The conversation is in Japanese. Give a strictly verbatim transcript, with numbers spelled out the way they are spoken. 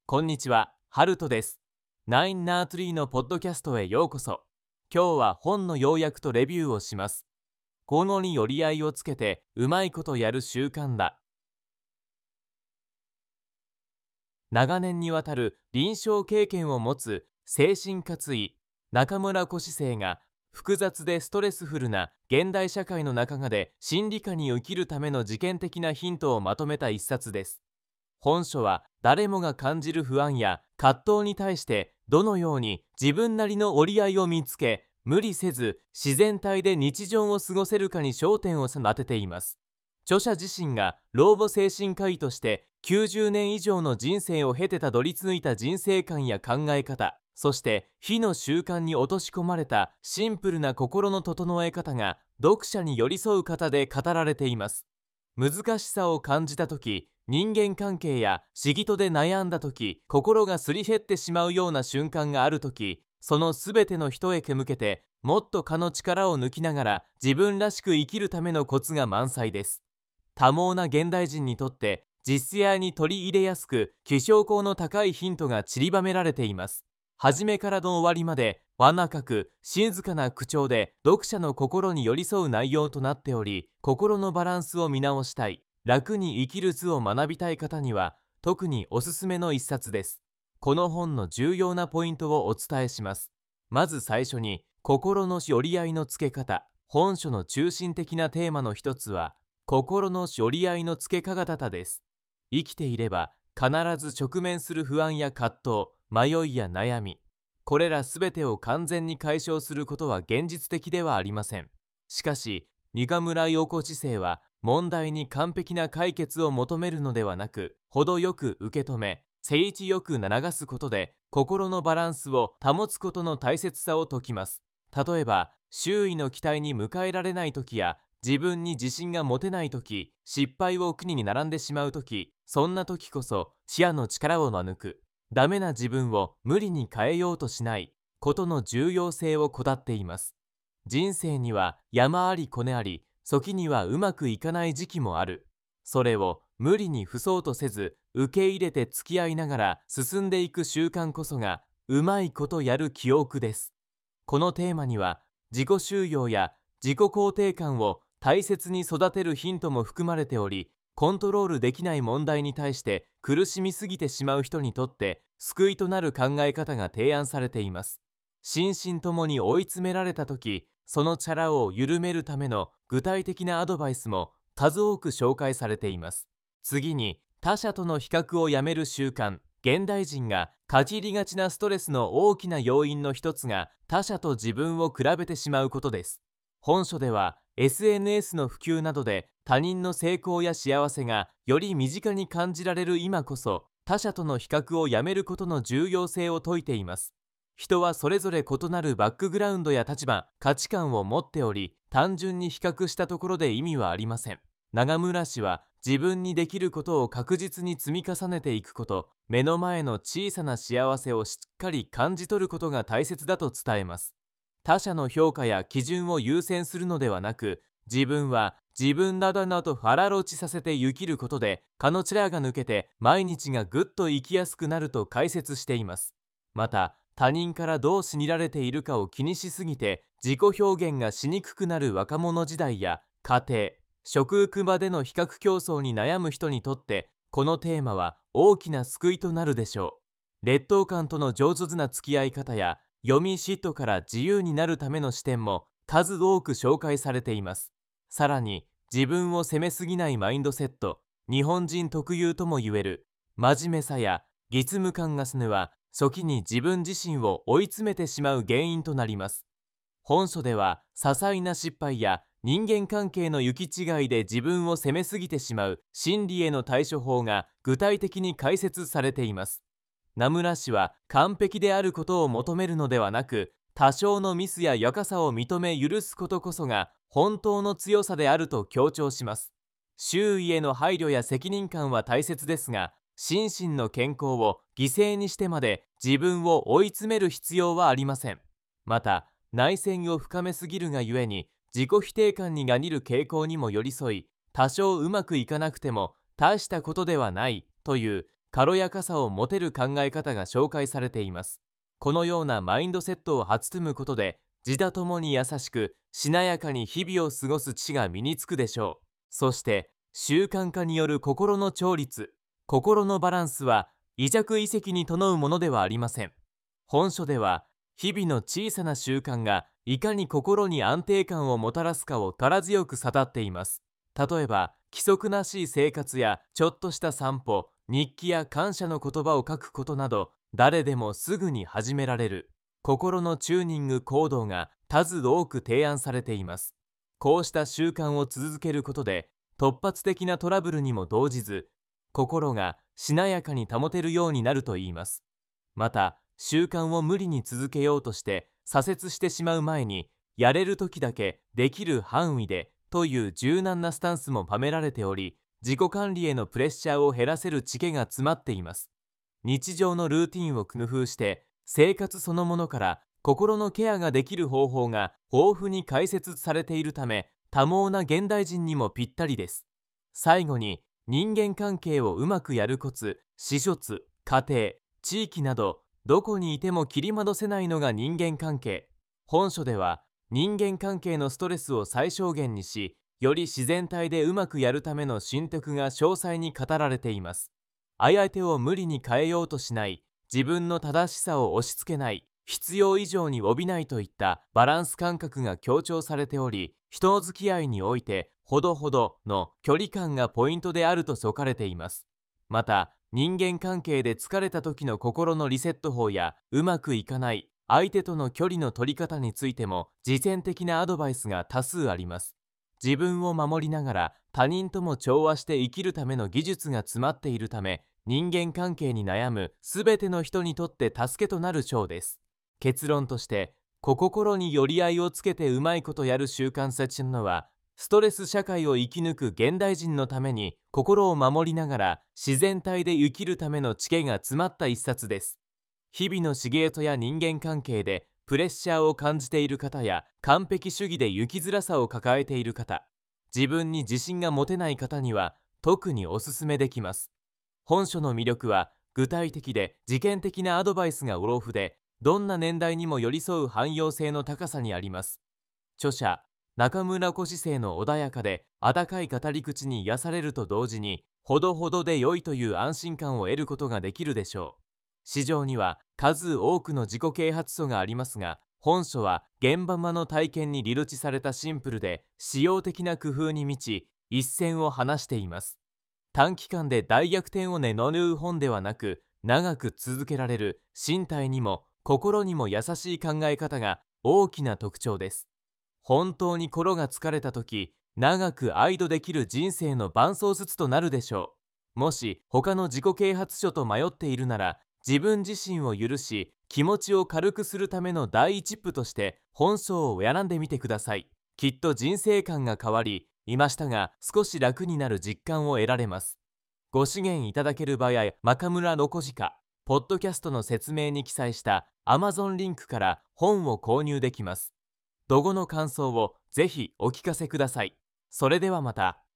こんにちは、ハルトです。ナインナートリーのポッドキャストへようこそ。今日は本の要約とレビューをします。このにより合いをつけてうまいことやる習慣だ。長年にわたる臨床経験を持つ精神科医中村虎志生が複雑でストレスフルな現代社会の中で心理科に生きるための事件的なヒントをまとめた一冊です。本書は誰もが感じる不安や葛藤に対してどのように自分なりの折り合いを見つけ、無理せず自然体で日常を過ごせるかに焦点を当てています。著者自身が老母精神科医としてきゅうじゅうねん以上の人生を経てたどり着いた人生観や考え方、そして非の習慣に落とし込まれたシンプルな心の整え方が読者に寄り添う方で語られています。難しさを感じたとき、人間関係や仕事で悩んだとき、心がすり減ってしまうような瞬間があるとき、そのすべての人へ向けてもっと蚊の力を抜きながら自分らしく生きるためのコツが満載です。多忙な現代人にとって実践に取り入れやすく、気象項の高いヒントが散りばめられています。初めからの終わりまで和仲く静かな口調で読者の心に寄り添う内容となっており、心のバランスを見直したい、楽に生きる図を学びたい方には特におすすめの一冊です。この本の重要なポイントをお伝えします。まず最初に、心の寄り合いのつけ方。本書の中心的なテーマの一つは、心の寄り合いのつけ方です。生きていれば必ず直面する不安や葛藤、迷いや悩み、これらすべてを完全に解消することは現実的ではありません。しかし、中村陽子知性は問題に完璧な解決を求めるのではなく、程よく受け止め、誠一よく流すことで心のバランスを保つことの大切さを説きます。例えば、周囲の期待に迎えられない時や、自分に自信が持てない時、失敗を苦に並んでしまう時、そんな時こそ視野の力を抜く、ダメな自分を無理に変えようとしないことの重要性をこだっています。人生には山あり谷あり、時にはうまくいかない時期もある。それを無理に不そうとせず、受け入れて付き合いながら進んでいく習慣こそが、うまいことやる記憶です。このテーマには、自己修養や自己肯定感を大切に育てるヒントも含まれており、コントロールできない問題に対して苦しみすぎてしまう人にとって救いとなる考え方が提案されています。心身ともに追い詰められた時、その力を緩めるための具体的なアドバイスも数多く紹介されています。次に、他者との比較をやめる習慣。現代人が限りがちなストレスの大きな要因の一つが、他者と自分を比べてしまうことです。本書では エスエヌエス の普及などで他人の成功や幸せがより身近に感じられる今こそ、他者との比較をやめることの重要性を説いています。人はそれぞれ異なるバックグラウンドや立場、価値観を持っており、単純に比較したところで意味はありません。中村氏は、自分にできることを確実に積み重ねていくこと、目の前の小さな幸せをしっかり感じ取ることが大切だと伝えます。他者の評価や基準を優先するのではなく、自分は自分だだなと腹落ちさせて生きることで、蚊の力が抜けて毎日がぐっと生きやすくなると解説しています。また、他人からどう強いられているかを気にしすぎて自己表現がしにくくなる若者時代や、家庭、職場での比較競争に悩む人にとって、このテーマは大きな救いとなるでしょう。劣等感との上手な付き合い方や、読み嫉妬から自由になるための視点も数多く紹介されています。さらに、自分を責めすぎないマインドセット、日本人特有ともいえる真面目さや実務感がすねは、時に自分自身を追い詰めてしまう原因となります。本書では、些細な失敗や人間関係の行き違いで自分を責めすぎてしまう心理への対処法が具体的に解説されています。名村氏は、完璧であることを求めるのではなく、多少のミスや若さを認め許すことこそが本当の強さであると強調します。周囲への配慮や責任感は大切ですが、心身の健康を犠牲にしてまで自分を追い詰める必要はありません。また、内戦を深めすぎるがゆえに自己否定感にがにる傾向にも寄り添い、多少うまくいかなくても大したことではないという軽やかさを持てる考え方が紹介されています。このようなマインドセットを育むことで、自他ともに優しく、しなやかに日々を過ごす知が身につくでしょう。そして、習慣化による心の調律、心のバランスは、癒着遺跡に伴うものではありません。本書では、日々の小さな習慣がいかに心に安定感をもたらすかを力強く語っています。例えば、規則なしい生活やちょっとした散歩、日記や感謝の言葉を書くことなど、誰でもすぐに始められる心のチューニング行動が数多く提案されています。こうした習慣を続けることで、突発的なトラブルにも動じず、心がしなやかに保てるようになるといいます。また、習慣を無理に続けようとして挫折してしまう前に、やれる時だけできる範囲でという柔軟なスタンスもパめられており、自己管理へのプレッシャーを減らせる知恵が詰まっています。日常のルーティンを工夫して、生活そのものから心のケアができる方法が豊富に解説されているため、多忙な現代人にもぴったりです。最後に、人間関係をうまくやるコツ、私卒、家庭、地域など、どこにいても切り戻せないのが人間関係。本書では、人間関係のストレスを最小限にし、より自然体でうまくやるための心得が詳細に語られています。相手を無理に変えようとしない、自分の正しさを押し付けない、必要以上に帯びないといったバランス感覚が強調されており、人の付き合いにおいてほどほどの距離感がポイントであると説かれています。また、人間関係で疲れた時の心のリセット法や、うまくいかない相手との距離の取り方についても実践的なアドバイスが多数あります。自分を守りながら他人とも調和して生きるための技術が詰まっているため、人間関係に悩むすべての人にとって助けとなる章です。結論として、小心に寄り合いをつけてうまいことやる習慣セッションのは、ストレス社会を生き抜く現代人のために心を守りながら自然体で生きるための知恵が詰まった一冊です。日々の仕事や人間関係でプレッシャーを感じている方や、完璧主義で生きづらさを抱えている方、自分に自信が持てない方には特におすすめできます。本書の魅力は、具体的で実験的なアドバイスが豊富で、どんな年代にも寄り添う汎用性の高さにあります。著者中村虎視生の穏やかで温かい語り口に癒されると同時に、ほどほどで良いという安心感を得ることができるでしょう。市場には数多くの自己啓発書がありますが、本書は現場間の体験にリロチされたシンプルで使用的な工夫に満ち、一線を放しています。短期間で大逆転をねのぬう本ではなく、長く続けられる身体にも心にも優しい考え方が大きな特徴です。本当に心が疲れた時、長く愛読できる人生の伴走術となるでしょう。もし他の自己啓発書と迷っているなら、自分自身を許し気持ちを軽くするための第一歩として本書を選んでみてください。きっと人生観が変わり、いましたが少し楽になる実感を得られます。ご支援いただける場合、中村ロコジカポッドキャストの説明に記載した Amazon リンクから本を購入できます。読後の感想をぜひお聞かせください。それではまた。